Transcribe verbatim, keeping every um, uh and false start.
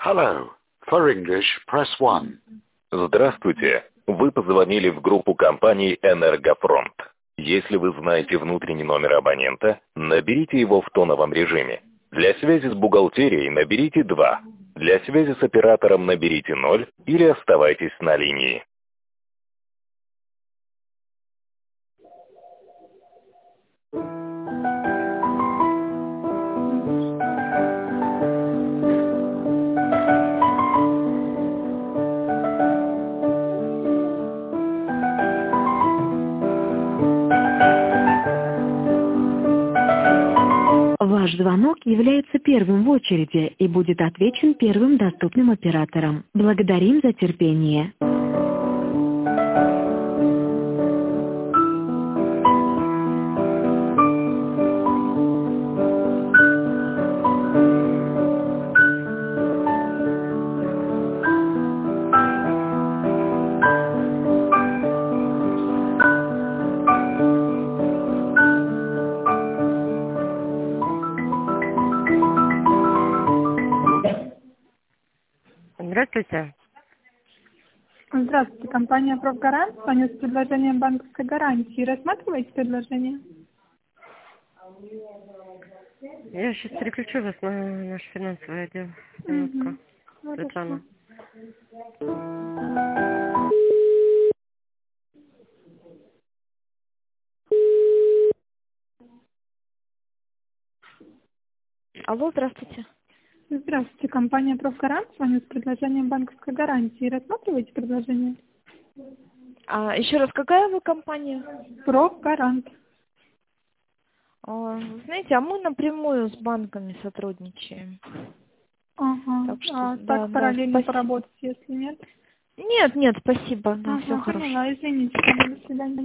Hello. For English, press one. Здравствуйте. Вы позвонили в группу компании «Энергофронт». Если вы знаете внутренний номер абонента, наберите его в тоновом режиме. Для связи с бухгалтерией наберите два. Для связи с оператором наберите ноль или оставайтесь на линии. Ваш звонок является первым в очереди и будет отвечен первым доступным оператором. Благодарим за терпение. Здравствуйте. Здравствуйте, компания «Профгарант». Звоню с предложением банковской гарантии. Рассматриваете предложение? Я сейчас переключу вас на наш финансовый отдел. Минутку. Угу. Светлана. Алло, здравствуйте. Здравствуйте, компания «Профгарант». Звоню с предложением банковской гарантии. Рассматриваете предложение? А, еще раз, какая вы компания? «Профгарант». А, знаете, а мы напрямую с банками сотрудничаем. Ага. Так что, а да, так параллельно да, поработать, если нет? Нет, нет, спасибо. Да, Ага, все хорошо. поняла. Извините, до свидания.